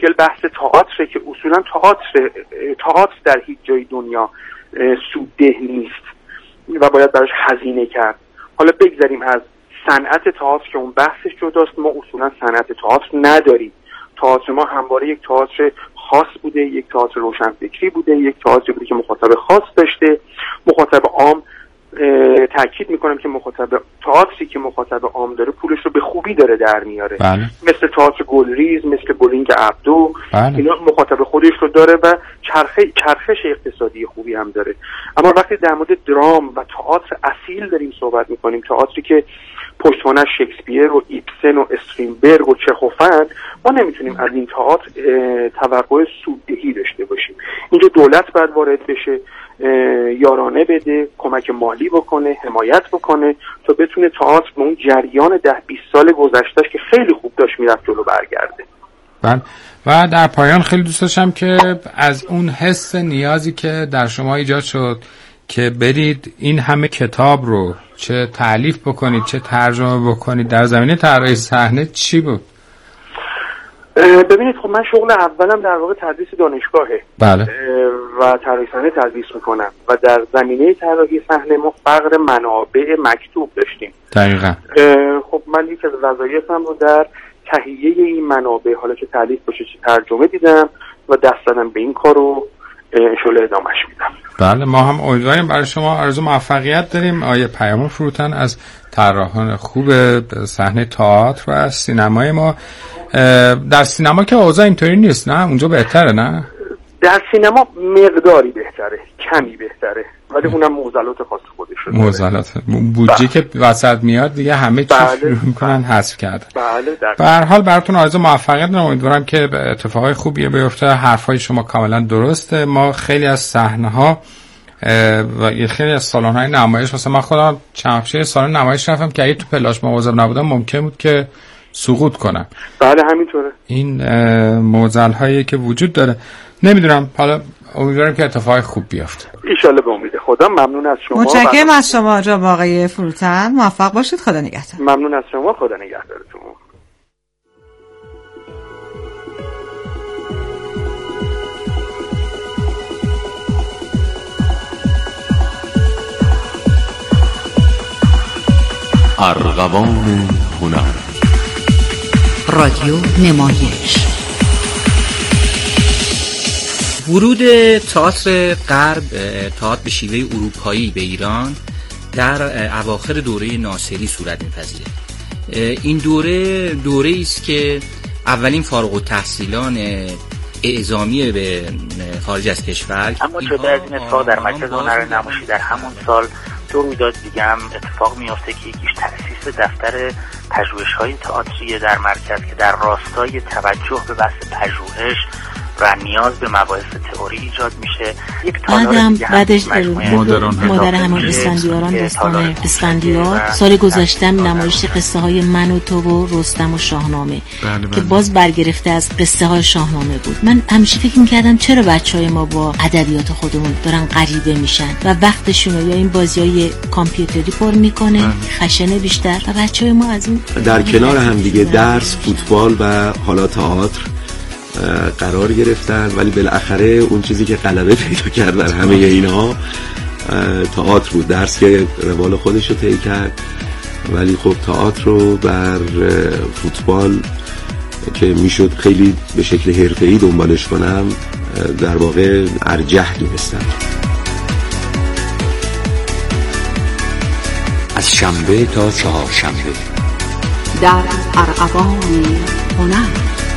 مشکل بحث تئاتره که اصولا تئاتر در هیچ جای دنیا سودده نیست و باید براش هزینه کرد. حالا بگذاریم از صنعت تئاتر که اون بحثش جداست، ما اصولا صنعت تئاتر نداریم. تئاتر ما همواره یک تئاتر خاص بوده، یک تئاتر روشنفکری بوده، یک تئاتر بوده که مخاطب خاص داشته. مخاطب عام، تاکید میکنم که تئاتری که مخاطب عام داره پولش رو به خوبی داره در میاره. بله. مثل تئاتر گلریز، مثل بولینگ عبدو، بله. اینا مخاطب خودش رو داره و چرخش اقتصادی خوبی هم داره. اما وقتی در مورد درام و تئاتر اصیل داریم صحبت میکنیم، تئاتری که پشتوانه شکسپیر و ایبسن و استرینبرگ و چخوفن، ما نمیتونیم از این تئاتر توقع سوددهی داشته باشیم. اینجا دولت باید وارد بشه، یارانه بده، کمک مالی بکنه، حمایت بکنه تا بتونه تئاتر به اون جریان 10-20 سال گذشتهش که خیلی خوب داشت میرفت جلو برگرده. بله. و در پایان خیلی دوست داشتم که از اون حس نیازی که در شما ایجاد شد که برید این همه کتاب رو چه تألیف بکنید چه ترجمه بکنید، در زمینه طراحی صحنه چی بود؟ ببینید، خب من شغل اولم در واقع تدریس دانشگاهه. بله. و طراحی صحنه تدریس میکنم و در زمینه طراحی صحنه ما فقر منابع مکتوب داشتیم. دقیقاً. خب من یک از وظایفم رو در تهیه این منابع، حالا که تألیف باشه چه ترجمه، دیدم و دست زدم به این کارو، انشالله ادامهش میدم. بله، ما هم امیدواریم برای شما آرزو موفقیت داریم. آیه پیام فروتن از طراحان خوب صحنه تئاتر و از سینمای ما. در سینما که اوضاع اینطوری نیست، نه؟ اونجا بهتره، نه؟ در سینما مقداری بهتره، کمی بهتره، ولی اونم معضلات خاص خودش رو داره. معضلات بودجه که وسط میاد دیگه همه چی شروع میکنن حذف کردن. بله. به هر حال براتون آرزو موفقیت دارم. امیدوارم که اتفاقای خوبی بیفته. حرفای شما کاملا درسته. ما خیلی از صحنه‌ها و خیلی از سالن‌های نمایش، مثلا من خودم چند سال نمایش رفتم که اگه تو پلاش مواظب نبودم ممکن بود که سقوط کنم. بله همینطوره. این معضل‌هایی که وجود داره، نمیدونم، حالا امیدوارم که اتفاق خوب بیفته. ان شاءالله به امید خدا. ممنون از شما. متشکرم از شما جناب آقای فروتن. موفق باشید. خدا نگهدار. ممنون از شما. خدا نگهدارتون. ارغوان هنر. رادیو نمایش. ورود تئاتر غرب، تئاتر به شیوه اروپایی به ایران در اواخر دوره ناصری صورت می‌پذیره. این دوره است که اولین فارغ التحصیلان اعزامی به خارج از کشور، اما جدا از این اتفاق در مرکز هنر نمایشی در همون سال دو رویداد دیگه هم اتفاق میفته که یکیش تأسیس دفتر پژوهش‌های تئاتری در مرکز که در راستای توجه به بحث پژوهش و نیاز به مباحث تئوری ایجاد میشه. یک بعدش مادر همان اسفندیاران، داستان اسفندیار. سال گذشتم نمایش قصه های من و تو و رستم و شاهنامه که باز برگرفته از قصه های شاهنامه بود. من همیشه فکر میکردم چرا بچهای ما با ادبیات خودمون دارن غریبه میشن و وقتشون رو یا این بازیای کامپیوتری پر میکنه، خشنه بیشتر، و بچهای ما از این در کنار هم دیگه درس، فوتبال و حالا تئاتر قرار گرفتن، ولی بالاخره اون چیزی که غلبه پیدا کرد بر همه اینها تئاتر بود. درس که روال خودش رو طی کرد، ولی خب تئاتر رو بر فوتبال که میشد خیلی به شکل حرفه‌ای دنبالش کنم در واقع ارجح دونستم. از شنبه تا چهارشنبه در ارغوان هنر.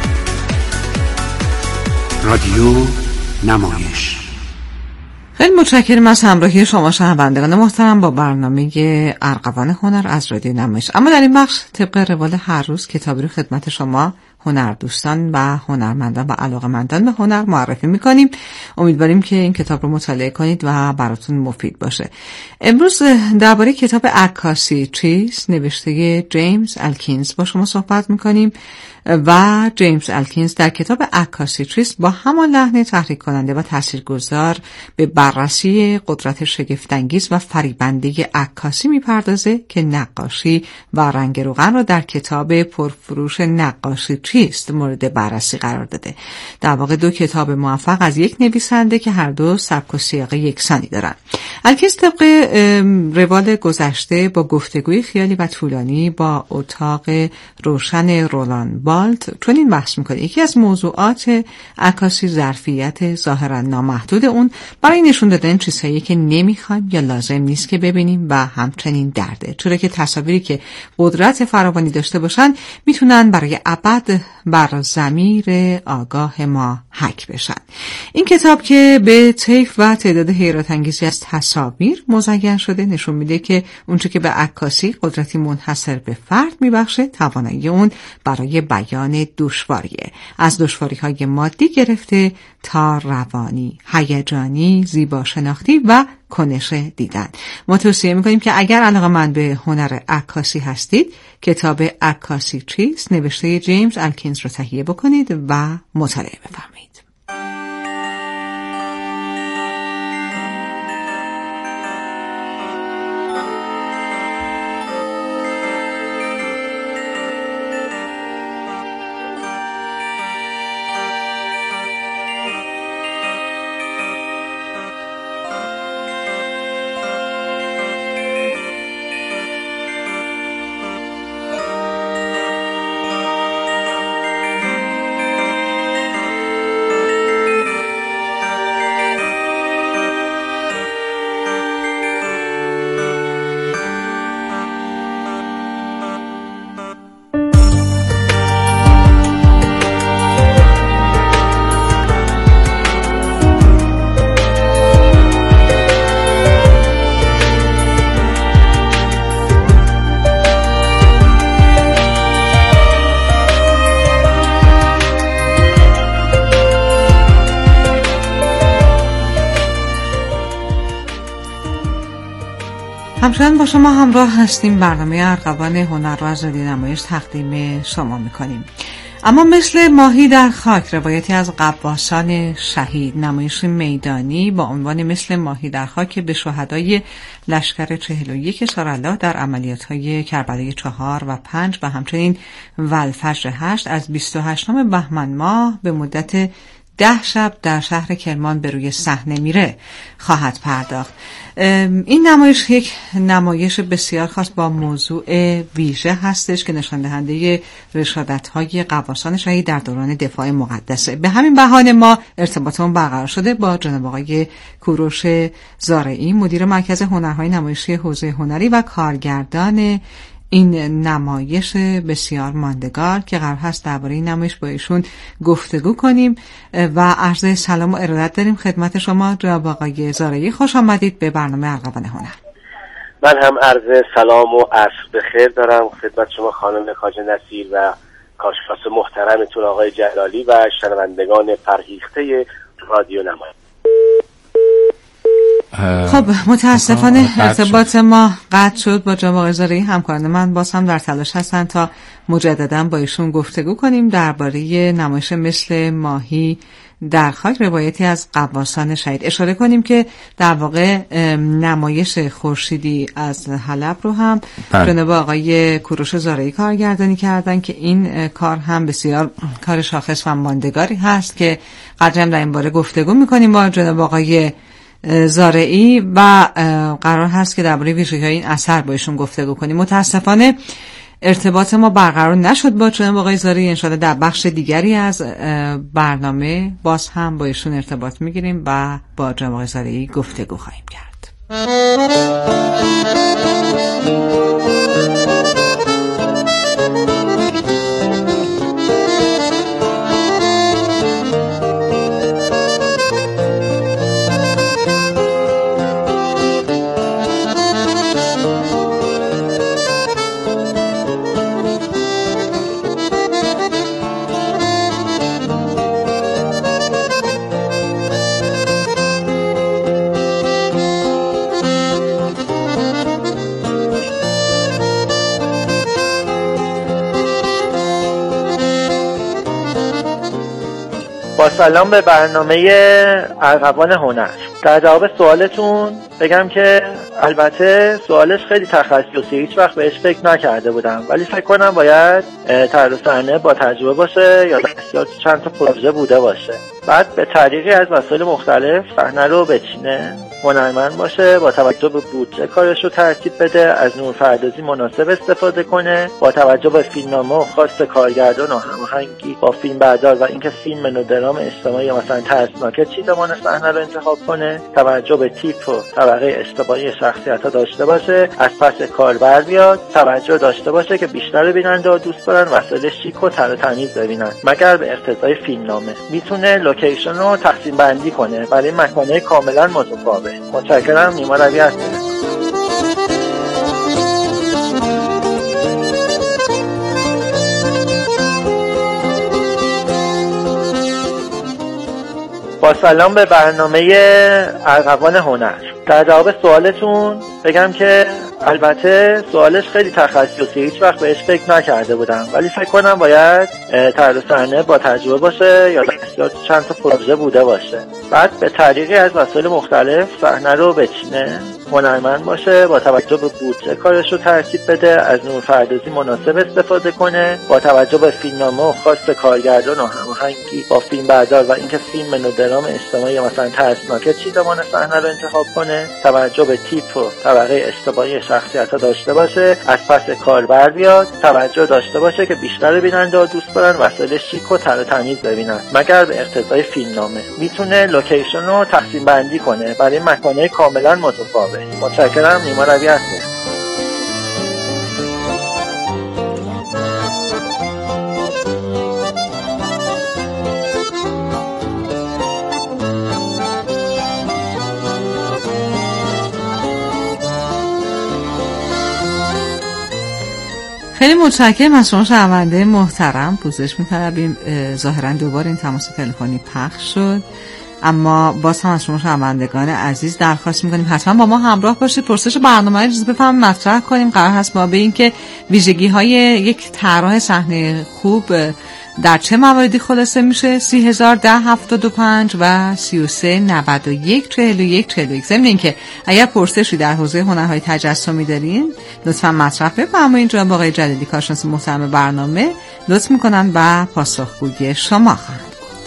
رادیو نمایش. خیلی متشکرم از همراهی شما شنوندگان محترم با برنامه ارغوان هنر از رادیو نمایش. اما در این بخش طبق روال هر روز کتابی رو خدمت شما هنردوستان و هنرمندان و علاقه‌مندان به هنر معرفی می‌کنیم. امیدواریم که این کتاب رو مطالعه کنید و براتون مفید باشه. امروز درباره کتاب عکاسی تریس نوشته جیمز الکینز با شما صحبت می‌کنیم و جیمز الکینز در کتاب عکاسی تریس با همان لحن تحریک کننده و تاثیرگذار به بررسی قدرت شگفت‌انگیز و فریبنده عکاسی می‌پردازه که نقاشی و رنگ روغن را در کتاب پرفروش نقاشی تریس چیست مورد بررسی قرار داده. در واقع 2 کتاب موفق از یک نویسنده که هر دو سبک و سیاق یکسانی دارن. الکیس طبق روال گذشته با گفتگوی خیالی و طولانی با اتاق روشن رولان بالت چون این بحث میکنه یکی از موضوعات عکاسی ظرفیت ظاهرا نامحدود اون برای نشون دادن چیزهایی که نمیخوایم یا لازم نیست که ببینیم و همچنین درده، چرا که تصاویری که قدرت فراوانی داشته باشن میتونن برای ابد بر ضمیر آگاه ما حک بشن. این کتاب که به طیف و تعداد حیرت انگیزی از تصاویر مزین شده نشون میده که اونچه که به عکاسی قدرتی منحصر به فرد میبخشه توانایی اون برای بیان دشواریه، از دشواری‌های مادی گرفته تا روانی، هیجانی، زیبا شناختی و کنش دیدن. ما توصیه میکنیم که اگر علاقه‌مند به هنر عکاسی هستید کتاب عکاسی چیست نوشته جیمز الکینز رو تهیه بکنید و مطالعه بفرمایید. همچنان با شما همراه هستیم. برنامه ارغوان هنر رو از رادیو نمایش تقدیم شما میکنیم. اما مثل ماهی در خاک روایتی از غواصان شهید، نمایش میدانی با عنوان مثل ماهی در خاک به شهدای لشکر 41 شهرالله در عملیات‌های کربلای 4 و 5 و همچنین والفجر 8 از 28 بهمن ماه به مدت 10 شب در شهر کرمان به روی صحنه میره خواهد پرداخت. این نمایش یک نمایش بسیار خاص با موضوع ویژه هستش که نشان دهنده رشادت‌های غواصان شهید در دوران دفاع مقدسه. به همین بهانه ما ارتباطمون برقرار شده با جناب آقای کوروش زارعی، مدیر مرکز هنرهای نمایشی حوزه هنری و کارگردان این نمایش بسیار ماندگار که قرار هست درباره این نمایش با ایشون گفتگو کنیم و عرض سلام و ارادت داریم خدمت شما جناب آقای زارعی. خوش آمدید به برنامه ارغوان هنر. من هم عرض سلام و عصر بخیر دارم خدمت شما خانم خواجه نصیر و کارشناس محترمتون آقای جلالی و شنوندگان فرهیخته رادیو نمایش. خب متاسفانه ارتباط ما قطع شد با جناب آقای زارعی. همکاران من باز هم در تلاش هستن تا مجددا با ایشون گفتگو کنیم درباره نمایش مثل ماهی در خاک روایتی از غواصان شهید. اشاره کنیم که در واقع نمایش خورشیدی از حلب رو هم جناب آقای کوروش زارعی کارگردانی کردن که این کار هم بسیار کار شاخص و ماندگاری هست که قدری هم در این باره گفتگو میکنیم با جناب آقای زارعی و قرار هست که درباره ویژگی‌های این اثر با ایشون گفتگو کنیم. متاسفانه ارتباط ما برقرار نشد با جناب آقای زارعی. انشاءالله در بخش دیگری از برنامه باز هم با ایشون ارتباط میگیریم و با جناب آقای زارعی گفتگو خواهیم کرد. با سلام به برنامه ارغوان هنر. در جواب سوالتون بگم که البته سوالش خیلی تخصصی، هیچ وقت بهش فکر نکرده بودم، ولی فکر کنم باید طراح صحنه با تجربه باشه یا دستیار چند تا پروژه بوده باشه، بعد به طریقی از وسایل مختلف صحنه رو بچینه، هنرمند باشه، با توجه به بودجه کارش رو ترتیب بده، از نورپردازی مناسب استفاده کنه، با توجه به فیلمنامه و خواست کارگردان و هماهنگی با فیلمبردار و اینکه فیلم ملودرام اجتماعی یا مثلا ترسناک چی زمان صحنه رو انتخاب کنه، توجه به تیپ و طبقه اجتماعی شخصیت‌ها داشته باشه، از پس کار بر بیاد، توجه داشته باشه که بیشتر بیننده دوست دارن وسایل شیک و تر و تمیز ببینن مگر به اقتضای فیلمنامه. میتونه لوکیشن رو تقسیم بندی کنه برای مکان‌های کاملا متفاوت. متشکرم. نیما روی هستم. با سلام به برنامه ارغوان هنر. در جواب سوالتون بگم که البته سوالش خیلی تخصصی، هیچ وقت بهش فکر نکرده بودم، ولی فکر کنم باید طراح صحنه با تجربه باشه یا دستیار چند تا پروژه بوده باشه، بعد به طریقی از وسایل مختلف صحنه رو بچینه، هنرمند باشه، با توجه به بودجه کارش رو ترتیب بده، از نورپردازی مناسب استفاده کنه، با توجه به فیلمنامه و خواست کارگردان و هماهنگی با فیلمبردار و اینکه فیلم ملودرام اجتماعی یا مثلا ترسناک چی زمان صحنه رو انتخاب کنه، توجه به تیپ و طبقه اجتماعی شخصیت‌ها داشته باشه، از پس کار بر بیاد، توجه داشته باشه که بیشتر بیننده دوست دارن وسایل شیک و تر و تمیز ببینن مگر به اقتضای فیلمنامه. میتونه لوکیشن رو تقسیم بندی کنه برای مکان‌های کاملا متفاوت. متشکرم. نیما روی هستم. خیلی متشکرم از شما شنونده محترم. پوزش می‌طلبیم، ظاهراً دوباره این تماس تلفنی پخش شد، اما باز هم از شما شنوندگان عزیز درخواست می‌کنیم حتما با ما همراه باشید. پرسش برنامه رو بفهمیم مطرح کنیم. قرار هست ما به این که ویژگی‌های یک طراح صحنه خوب در چه مواردی خلاصه میشه. 301075 و 33914141. ضمن اینکه اگر پرسشی در حوزه هنرهای تجسمی دارین لطفا مطرح بفرمایید. جناب آقای جلیلی کارشناس محترم برنامه لطف میکنن و پاسخگوی شما خواهند.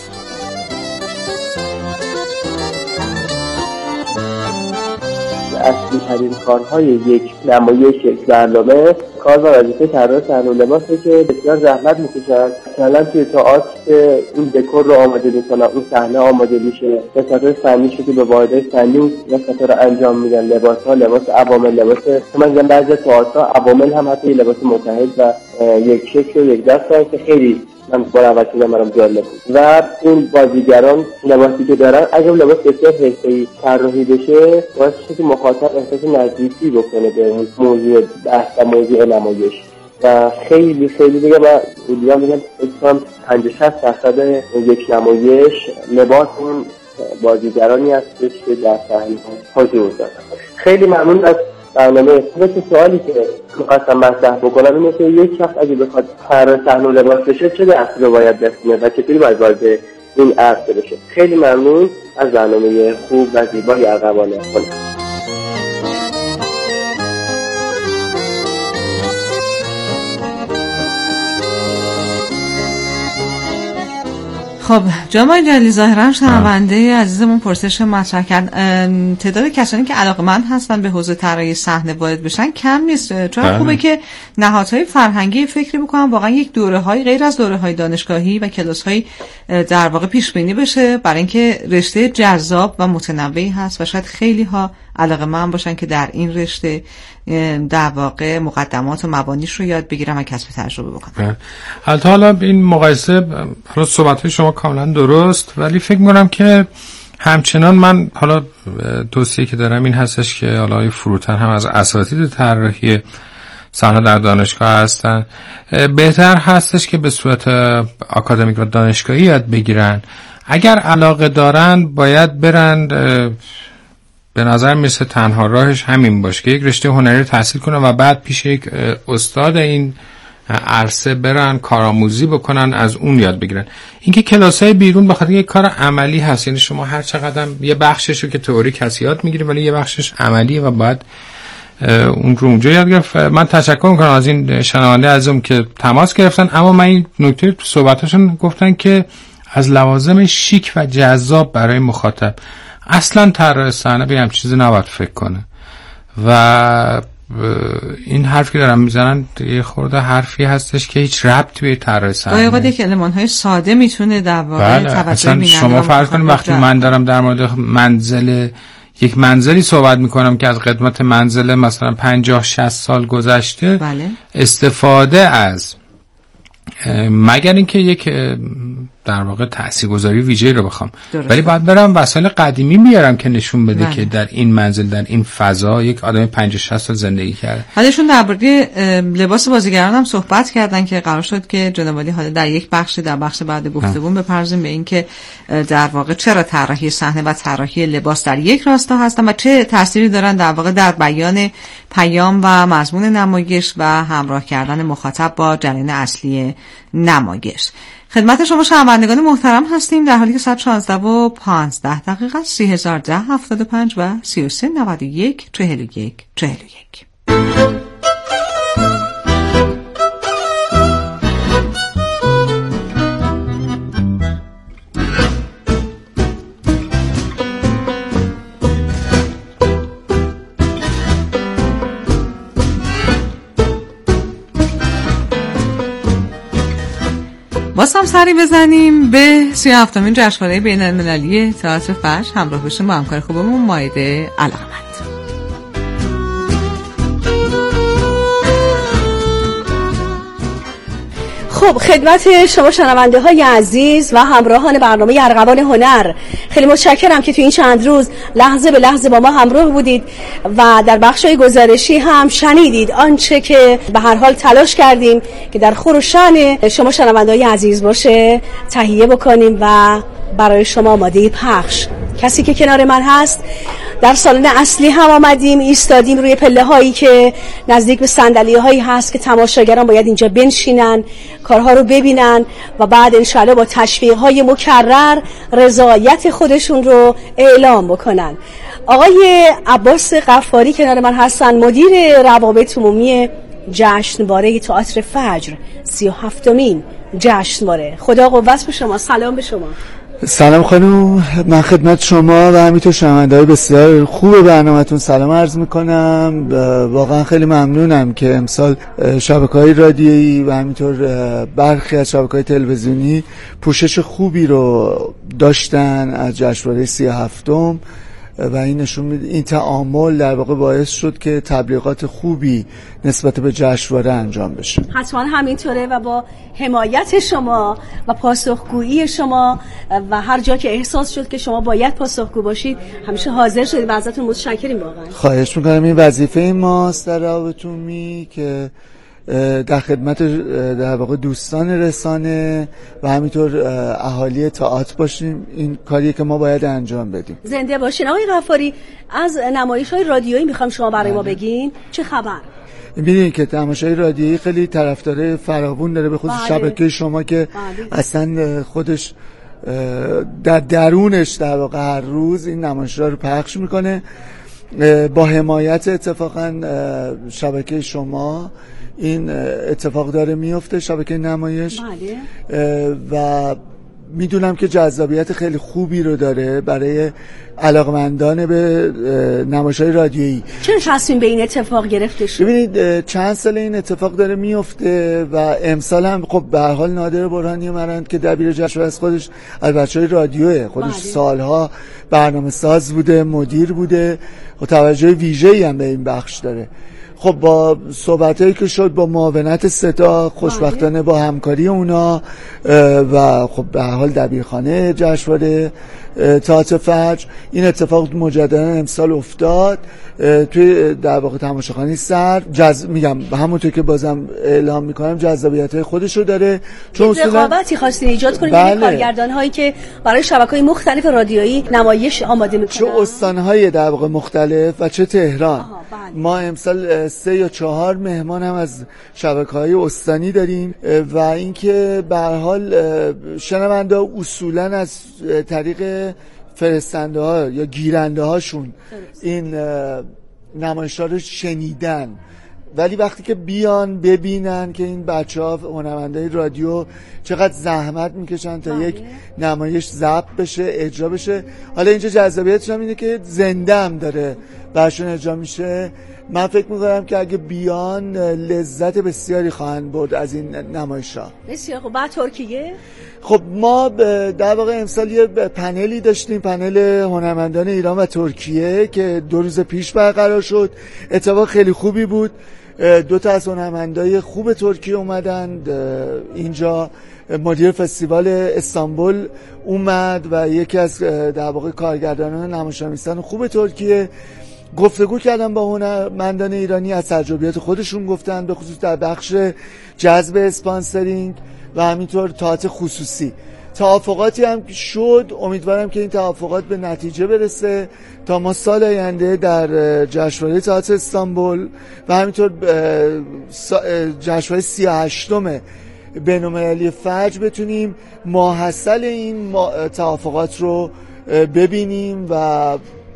اصلی ترین کارهای یک نمایش، یک برنامه، کار و وظیفه طراح صحنه و لباسه که بسیار زحمت میکشن. مثلا توی تئاتر این دکور رو آماده میکنن، اون صحنه آماده میشه، قسمت‌های فنی که به واحدهای فنی قسمت‌ها رو انجام میدن، لباس‌ها، لباس عوامل، لباس مثلا بعضی تئاترها عوامل هم حتی لباس متحد و یک شکل و یک دست که خیلی من باور شدم برام جالب بود. و این بازیگران لباسی که دارن اگه لباس بسیار حرفه‌ای طراحی بشه باعث میشه که مخاطب احساس نزدیکی بکنه به موضوع بحث و موضوع نمایش. و خیلی دیگه من میگم 50-60% یک نمایش لباس اون بازیگرانی هستش که در صحنه حضور دارن. خیلی ممنون از برنامه. سوالی که می‌خواستم مطرح بکنم اینه که یک شخص اگه بخواد طراح صحنه و لباس بشه چه درسی رو باید بخونه و چطوری باید وارد این عرصه بشه؟ خیلی ممنون از برنامه خوب و زیبای ارغوان هنر. خب جناب جلیلی ظاهرا شنونده عزیزمون پرسش مطرح کرد. تعداد کسانی که علاقه‌مند هستن به حوزه طراحی صحنه وارد بشن کم نیست، چون خوبه که نهادهای فرهنگی فکری بکنن واقعا یک دوره‌های غیر از دوره‌های دانشگاهی و کلاس‌های در واقع پیش بینی بشه، برای اینکه رشته جذاب و متنوعی هست و شاید خیلی ها علاقه‌مند باشن که در این رشته در واقع مقدمات و مبانیش رو یاد بگیرن و کسب تجربه بکنن. حالا این مقایسه، حالا صحبت‌های شما کاملا درست، ولی فکر می‌کنم که همچنان من حالا توصیه که دارم این هستش که حالا فروتن هم از اساتید طراحی صحنه در دانشگاه هستن، بهتر هستش که به صورت آکادمیک و دانشگاهی یاد بگیرن. اگر علاقه دارن باید برن، به نظر میسه تنها راهش همین باشه که یک رشته هنری رو تحصیل کنه و بعد پیش یک استاد این عرصه برن کارآموزی بکنن، از اون یاد بگیرن. اینکه کلاسای بیرون بخاطر یه کار عملی هست، یعنی شما هر چقدر یه بخششو که تئوریک هست یاد میگیری ولی یه بخشش عملیه و باید اون رو اونجا یاد گرفت. من تشکر میکنم از این شنونده عزیزم که تماس گرفتن. اما من این نکته تو صحبتاشون گفتن که از لوازم شیک و جذاب برای مخاطب، اصلا طراح صحنه به همین چیزی نباید فکر کنه و این حرفی که دارم میزنن یه خورده حرفی هستش که هیچ ربطی به طراح صحنه واقعا یک المان‌های ساده میتونه در واقع توجه بیننده شما فرض کنید وقتی من دارم در مورد یک منزلی صحبت میکنم که از قدمت منزل مثلا 50-60 سال گذشته، بله. استفاده از مگر اینکه یک در واقع تاثیرگذاری ویژه‌ای رو بخوام، ولی باید برم وسایل قدیمی بیارم که نشون بده که در این منزل، در این فضا یک آدم 50-60 سال زندگی کرده. حالشون درباره لباس بازیگران هم صحبت کردن که قرار شد که جناب عالی حالا در یک بخش بعد گفتگو بپردازیم به این که در واقع چرا طراحی صحنه و طراحی لباس در یک راستا هستن و چه تأثیری دارن در واقع در بیان پیام و مضمون نمایش و همراه کردن مخاطب با جریان اصلی نمایش. خدمت شما شنوندگان محترم هستیم در حالی که ساعت 16:15 301075 و 33914141. باز هم سری بزنیم به 37مین جشنواره بین‌المللی تئاتر فجر. همراه باشیم با همکار خوبمون مائده علاقمند. خب خدمت شما شنونده های عزیز و همراهان برنامه ارغوان هنر خیلی متشکرم که تو این چند روز لحظه به لحظه با ما همراه بودید و در بخشای گزارشی هم شنیدید آنچه که به هر حال تلاش کردیم که در خور و شأن شما شنونده های عزیز باشه تهیه بکنیم و برای شما آماده پخش. کسی که کنار من هست، در سالن اصلی هم آمدیم ایستادیم روی پله هایی که نزدیک به صندلی هایی هست که تماشاگران باید اینجا بنشینن، کارها رو ببینن و بعد انشاءالله با تشویق های مکرر رضایت خودشون رو اعلام بکنن. آقای عباس غفاری کنار من هستن، مدیر روابط عمومی جشنواره تئاتر فجر، 37مین جشنواره. خدا قوت به شما. سلام به شما. سلام خانم، من خدمت شما و همینطور شنونده‌های بسیار خوب برنامه‌تون سلام عرض می‌کنم. واقعا خیلی ممنونم که امسال شبکه‌های رادیویی و همینطور برخی از شبکه‌های تلویزیونی پوشش خوبی رو داشتن از جشنواره 37م و این نشون میده این تعامل در واقع باعث شد که تبلیغات خوبی نسبت به جشنواره انجام بشه. حتما همینطوره و با حمایت شما و پاسخگویی شما و هر جا که احساس شد که شما باید پاسخگو باشید همیشه حاضر شدید و ازتون متشکریم واقعا. خواهش میکنم. این وظیفه ماست در روابط عمومی که در خدمت در واقع دوستان رسانه و همینطور اهالی تئاتر باشیم. این کاریه که ما باید انجام بدیم. زنده باشین. آقای غفاری، از نمایش‌های رادیویی میخوام شما برای ما بگین چه خبر؟ می‌بینید که تماشای رادیویی خیلی طرفدار فراوون داره، به خصوص شبکه شما که اصلا خودش در درونش در واقع هر روز این نمایش‌ها رو پخش میکنه با حمایت اتفاقا شبکه شما. این اتفاق داره میفته، شبکه نمایش. و میدونم که جذابیت خیلی خوبی رو داره برای علاقمندان به نمایش‌های رادیویی. چرا تصمیم به این اتفاق گرفته شد؟ ببینید چند سال این اتفاق داره میفته و امسال هم خب به هر حال نادر برهانی مرند که دبیر جشنواره از خودش از بچهای رادیوه، خودش سالها برنامه ساز بوده، مدیر بوده و توجه ویژه‌ای هم به این بخش داره. خب با صحبتایی که شد با معاونت صدا، خوشبختانه با همکاری اونا و خب به هر حال دبیرخانه جشنواره تئاتر فجر این اتفاق مجددا امسال افتاد توی در واقع تماشاخانه سر. میگم همونطور که بازم اعلام میکنم جذابیت‌های خودش رو داره، چون رقابتی خواستین ایجاد کنید. بله. کارگردان هایی که برای شبکه‌های مختلف رادیویی نمایش آماده میکنن، چه استان‌های در واقع مختلف و چه تهران. ما امسال 3 یا 4 مهمان هم از شبکه‌های استانی داریم و اینکه به هر حال شنونده اصولاً از طریق فرستنده ها یا گیرنده هاشون این نمایش‌ها رو شنیدن، ولی وقتی که بیان ببینن که این بچه‌ها هنرمندای رادیو چقدر زحمت میکشن تا یک نمایش ضبط بشه، اجرا بشه. حالا اینجا جذابیتش هم اینه که زنده هم داره برشون اجرا میشه. من فکر میکنم که اگه بیان لذت بسیاری خواهند برد از این نمایش‌ها. بسیار خوب. بعد ترکیه؟ خب ما در واقع امسال یه پنلی داشتیم، پنل هنرمندان ایران و ترکیه که 2 روز پیش برقرار شد. اتفاق خیلی خوبی بود. 2 تا از هنرمندای خوب ترکیه اومدند اینجا. مدیر فستیوال استانبول اومد و یکی از در واقع کارگردانان نمایشنویسان خوب ترکیه گفتگو کردن با هنرمندان ایرانی، از تجربیات خودشون گفتن، به خصوص در بخش جذب اسپانسرینگ و همینطور تئاتر خصوصی. توافقاتی هم شد. امیدوارم که این توافقات به نتیجه برسه تا ما سال آینده در جشنواره تئاتر استانبول و همینطور جشنواره 38م بین‌المللی فجر بتونیم ماحصل این توافقات رو ببینیم و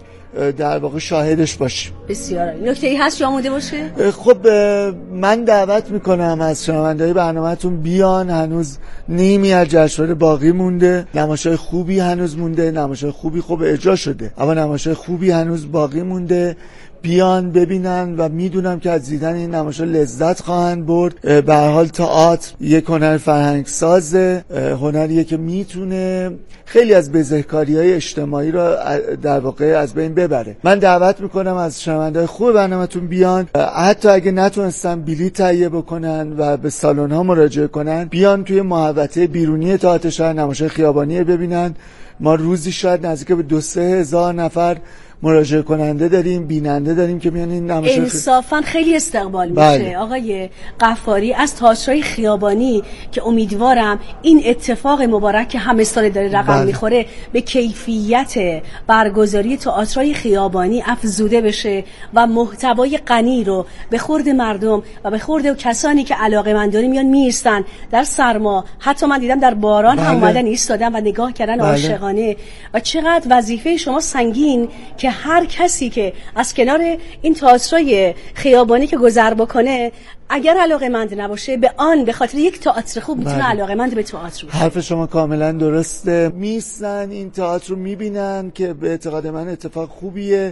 در واقع شاهدش باشیم. بسیار نکته‌ای هست جا مونده باشه؟ خب من دعوت میکنم از شنونده‌های برنامه‌تون بیان. هنوز نیمی از جشنواره باقی مونده، نمایش‌های خوبی هنوز مونده، نمایش‌های خوبی خوب اجرا شده اما نمایش‌های خوبی هنوز باقی مونده. بیان ببینن و میدونم که از دیدن این نمایش‌ها لذت خواهند برد. به هر حال تئاتر یک هنر فرهنگسازه، هنریه که میتونه خیلی از بزهکاری‌های اجتماعی رو در واقع از بین ببره. من دعوت میکنم از شنونده‌های خوب برنامه‌تون بیان، حتی اگه نتونستن بلیط تهیه بکنن و به سالن‌ها مراجعه کنن، بیان توی محوطه بیرونی تئاتر شهر نمایش خیابانی ببینن. ما روزی شاید نزدیک به 2-3 هزار نفر مراجعه کننده داریم، بیننده داریم که میان این نمایش. انصافا خیلی استقبال میشه. بله. آقای غفاری از تئاترهای خیابانی که امیدوارم این اتفاق مبارک که همه سال داره رقم میخوره به کیفیت برگزاری تئاترهای خیابانی افزوده بشه و محتوای غنی رو به خورد مردم و به خورد کسانی که علاقه‌مندان میان میرسن در سرما، حتی من دیدم در باران هم اومدن ایستادن و نگاه کردن عاشقانه. و چقدر وظیفه شما سنگین که هر کسی که از کنار این تئاترای خیابانی که گذر بکنه اگر علاقه‌مند نباشه به آن به خاطر یک تئاتر خوب میتونه علاقه‌مند به تئاتر بشه. حرف شما کاملا درسته. میستن این تئاتر رو میبینن که به اعتقاد من اتفاق خوبیه.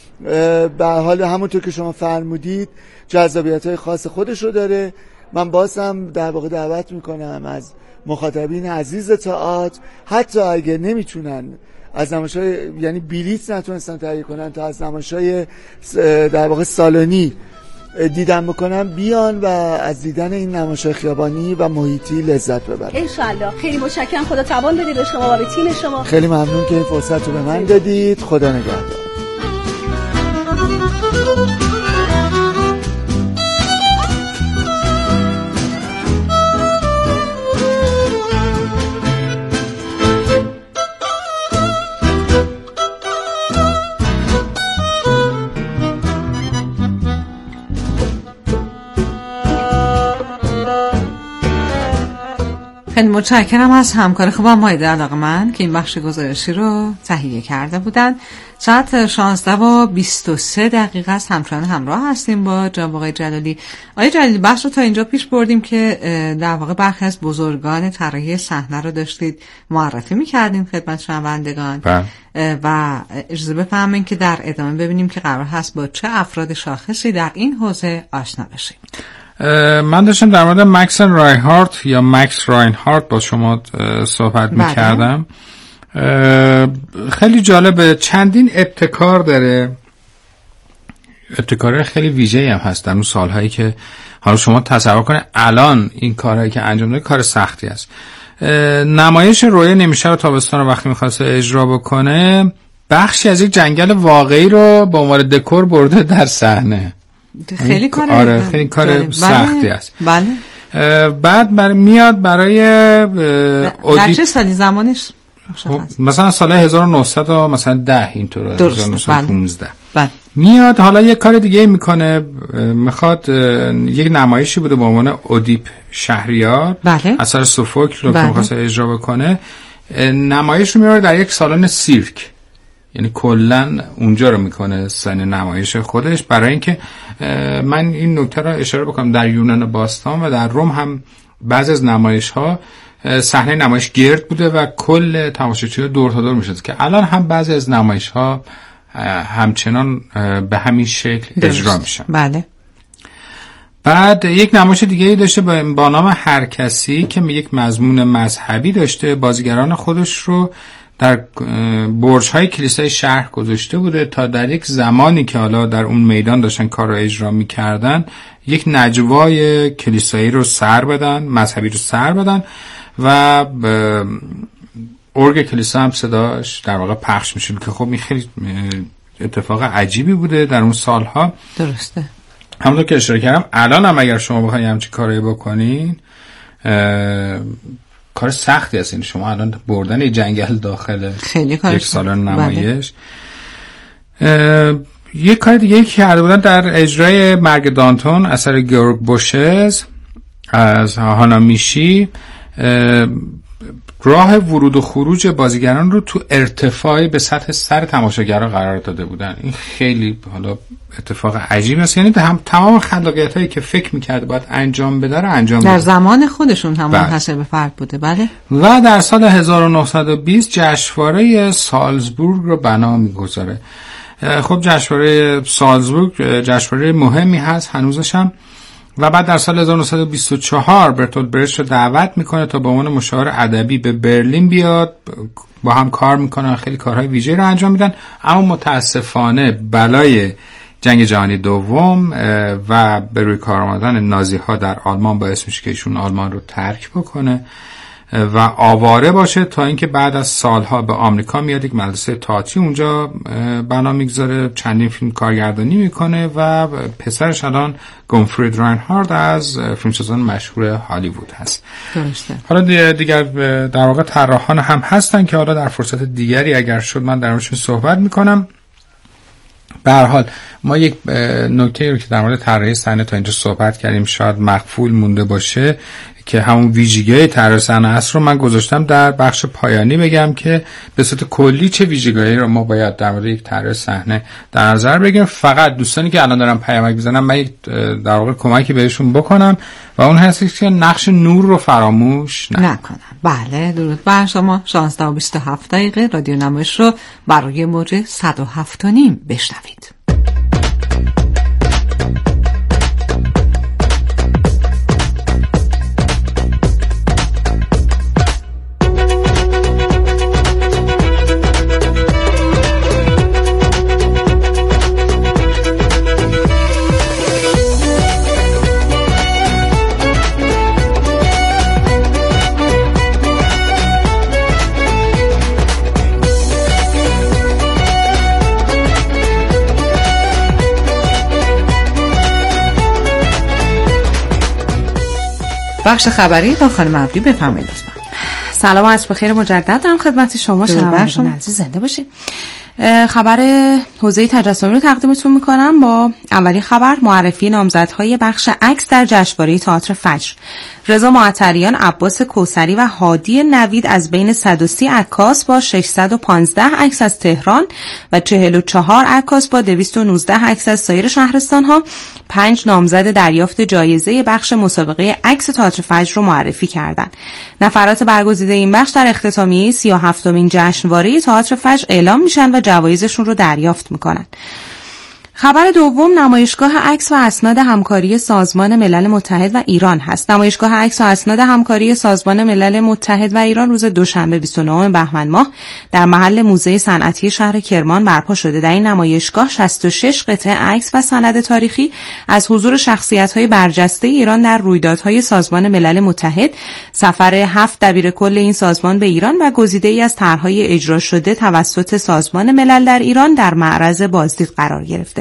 به حال همونطور که شما فرمودید جذابیت‌های خاص خودش رو داره. من باز هم در واقع دعوت میکنم از مخاطبین عزیز تئاتر، حتی اگه نمیتونن از نمایش‌های یعنی بلیط نتونستن تهیه کنن تا از نمایش‌های در واقع سالنی دیدن بکنن، بیان و از دیدن این نمایش‌های خیابانی و محیطی لذت ببرن. انشالله. خیلی متشکرم. خدا توان بده به شما و به تیم شما. خیلی ممنون که این فرصت رو به من دادید. خدا نگهدار. خیلی متشکرم از همکار خوبم مایده علاقمند که این بخش گزارشی رو تهیه کرده بودن. ساعت 16:23 است. همچنان همراه هستیم با جناب آقای جلالی. آقای جلالی، بحث رو تا اینجا پیش بردیم که در واقع برخی از بزرگان طراحی صحنه رو داشتید معرفی می‌کردیم خدمت شنوندگان و اجازه بفرمایید که در ادامه ببینیم که قرار هست با چه افراد شاخصی در این حوزه آشنا بشیم. من داشتم در مورد مکس راینهارت یا مکس راینهارت با شما صحبت می‌کردم. خیلی جالبه، چندین ابتکار داره، ابتکار خیلی ویژه‌ای هم هست در اون سالهایی که حالا شما تصور کنید الان این کارهایی که انجام داده کار سختی است. نمایش رویا نیمه‌شب و تابستان رو وقتی می‌خواسته اجرا بکنه بخشی از یک جنگل واقعی رو به عنوان دکور برده در صحنه. خیلی کار خیلی کار سختی است. بله. بعد میاد برای در چه سالی زمانش؟ مثلا سال 1900 مثلا 10 اینطور 1915. بله. میاد حالا یک کار دیگه میکنه، میخواد یک نمایشی بوده با عنوان اودیپ شهریار، بله. اثر سوفوکل رو که میخواست اجرا بکنه، نمایش رو میاره در یک سالن سیرک، یعنی کلن اونجا رو میکنه سن نمایش خودش. برای اینکه من این نکته رو اشاره بکنم، در یونان باستان و در روم هم بعضی از نمایش ها صحنه نمایش گرد بوده و کل تماشاچی‌ها دور تا دور میشد، که الان هم بعضی از نمایش ها همچنان به همین شکل اجرا میشن. بله. بعد یک نمایش دیگه ای داشته با نام هر کسی که یک مضمون مذهبی داشته. بازیگران خودش رو در برج‌های کلیسای شهر گذاشته بوده تا در یک زمانی که حالا در اون میدان داشتن کار رو اجرا می‌کردن یک نجوای کلیسایی رو سر بدن، مذهبی رو سر بدن و ارگ کلیسا هم صداش در واقع پخش میشه، که خب این خیلی اتفاق عجیبی بوده در اون سالها. درسته. همونطور که اشاره کردم الان هم اگر شما بخواید همچین کاری بکنین کار سختی هست. شما الان بردن یک جنگل داخل یک سالن نمایش. یک کار دیگه که کرده بودن در اجرای مرگ دانتون اثر گیورگ بوشز از هانا میشی، راه ورود و خروج بازیگران رو تو ارتفاعی به سطح سر تماشاگرها قرار داده بودن. این خیلی حالا اتفاق عجیب است، یعنی تمام خلاقیتایی که فکر می‌کرد باید انجام بده رو انجام در بده. زمان خودشون هم منحصر به فرد بوده. بله. و در سال 1920 جشنواره سالزبورگ رو بنا می‌گذاره. خب جشنواره سالزبورگ جشنواره مهمی هست هنوزش هم. و بعد در سال 1924 برتولت برشت رو دعوت میکنه تا به عنوان مشاور ادبی به برلین بیاد، با هم کار میکنن، خیلی کارهای ویژه‌ای رو انجام میدن. اما متاسفانه بلای جنگ جهانی دوم و به روی کار آمدن نازی ها در آلمان باعث میشه که ایشون آلمان رو ترک بکنه و آواره باشه، تا اینکه بعد از سالها به آمریکا میاد، یک مدرسه تئاتری اونجا بنا میگذاره، چندین فیلم کارگردانی میکنه و پسرش الان گونفرید راینهارد از فیلمسازان مشهور هالیوود هست. درسته. حالا دیگر در واقع طراحان هم هستن که حالا در فرصت دیگری اگر شد من در موردشون صحبت میکنم. به هر حال ما یک نکته رو که در مورد طراحی صحنه تا اینجا صحبت کردیم شاید مخفول مونده باشه، که همون ویژگی‌های طراحی صحنه است رو من گذاشتم در بخش پایانی بگم که به صورت کلی چه ویژگی‌هایی رو ما باید در مورد یک طراح صحنه در نظر بگیریم. فقط دوستانی که الان دارن پیامک می‌زنن من یک در واقع کمکی بهشون بکنم و اون هست که نقش نور رو فراموش نکنن. بله، درود بر شما. 16:27 دقیقه رادیو نمایش رو برای موج 107.5 بشنوید. بخش خبری با خانم عبدی بفرمایید لطفا. سلام عصر بخیر مجدد دارم خدمت شما شنوندگان عزیز، زنده باشید. خبر حوزه تجسمی رو تقدیمتون میکنم. با اولین خبر معرفی نامزدهای بخش عکس در جشنواره تئاتر فجر. رضا معطریان، عباس کوثری و هادی نوید از بین 130 عکاس با 615 عکس از تهران و 44 عکاس با 219 عکس از سایر شهرستان‌ها 5 نامزد دریافت جایزه بخش مسابقه عکس تئاتر فجر رو معرفی کردند. نفرات برگزیده این بخش در اختتامیه 37مین جشنواره تئاتر فجر اعلام میشن و جوایزشون رو دریافت میکنن. خبر دوم نمایشگاه عکس و اسناد همکاری سازمان ملل متحد و ایران هست. نمایشگاه عکس و اسناد همکاری سازمان ملل متحد و ایران روز دوشنبه 29 بهمن ماه در محل موزه صنعتی شهر کرمان برپا شده. در این نمایشگاه 66 قطعه عکس و سند تاریخی از حضور شخصیت‌های برجسته ایران در رویدادهای سازمان ملل متحد، سفر 7 دبیرکل این سازمان به ایران و گزیده‌ای از طرح‌های اجرا شده توسط سازمان ملل در ایران در معرض بازدید قرار گرفته.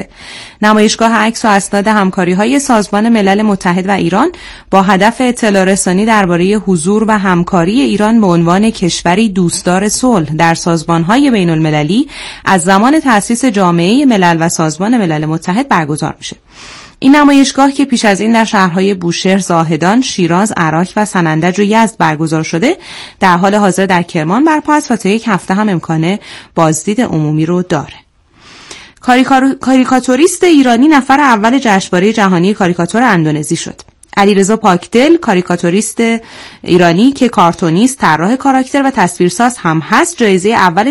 شده. نمایشگاه عکس و اسناد همکاری‌های سازمان ملل متحد و ایران با هدف اطلاع رسانی درباره حضور و همکاری ایران به عنوان کشوری دوستدار صلح در سازمان‌های بین‌المللی از زمان تأسیس جامعه ملل و سازمان ملل متحد برگزار میشه. این نمایشگاه که پیش از این در شهرهای بوشهر، زاهدان، شیراز، عراق و سنندج و یزد برگزار شده، در حال حاضر در کرمان برپا است و تا یک هفته هم امکان بازدید عمومی رو داره. کاریکاتوریست ایرانی نفر اول جشنواره جهانی کاریکاتور اندونزی شد. علیرضا پاکدل، کاریکاتوریست ایرانی که کارتونیست، طراح کاراکتر و تصویرساز هم هست، جایزه اول